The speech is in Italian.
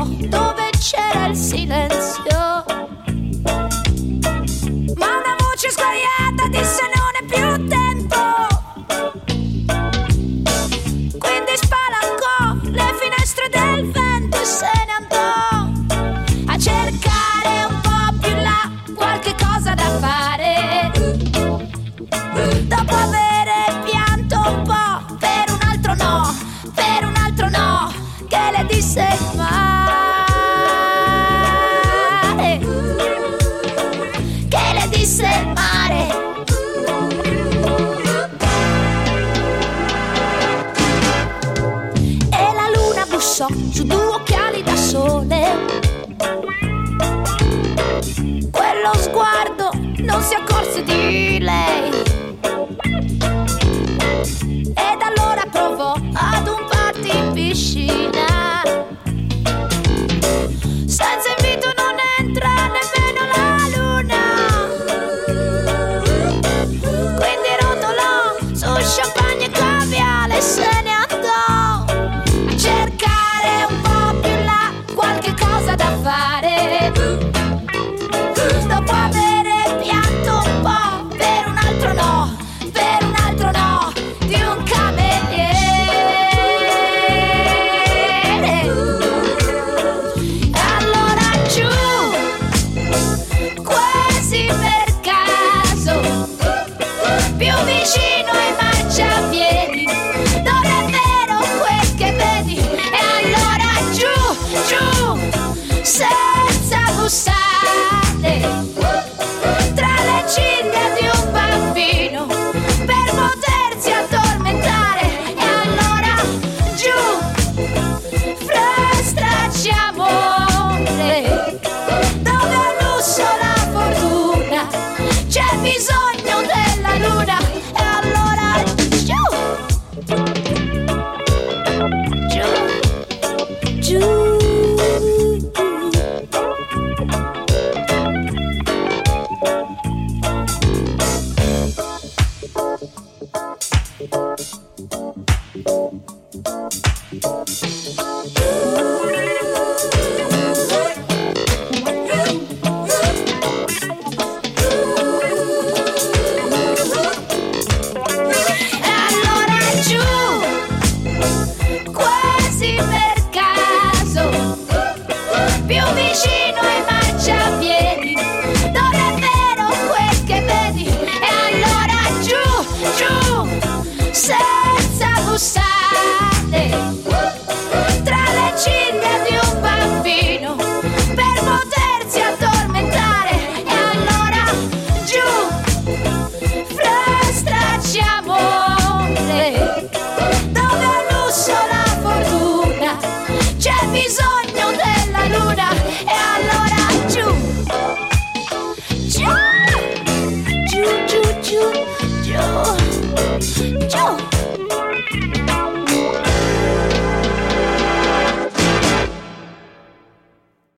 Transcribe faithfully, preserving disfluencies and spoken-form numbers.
po' dove c'era il silenzio. Ma una voce sguaiata disse non è più tempo. Quindi spalancò le finestre del vento e se ne andò a cercare un po' più là qualche cosa da fare. Dopo avere pianto un po' per un altro no, per un altro no, che le disse il mare, che le disse il mare. E la luna bussò su due occhiali da sole. Quello sguardo non si accorse di lei. Ed allora provò ad un party in piscina. Senza invito non entra nemmeno la luna. Quindi rotolò su champagne e caviale e se ne andò a cercare un po' più là qualche cosa da fare. Dopo avere pianto un po' per un altro no, per un altro no di un cameriere. Allora giù, quasi per caso, più vicino ai marciapiedi, non è vero quel che vedi. E allora giù, giù, senza bussare, tra le ciglia di un bambino per potersi addormentare. E allora giù, fra stracci amore, dove al lusso la fortuna c'è bisogno della luna. E allora giù, giù, giù. Più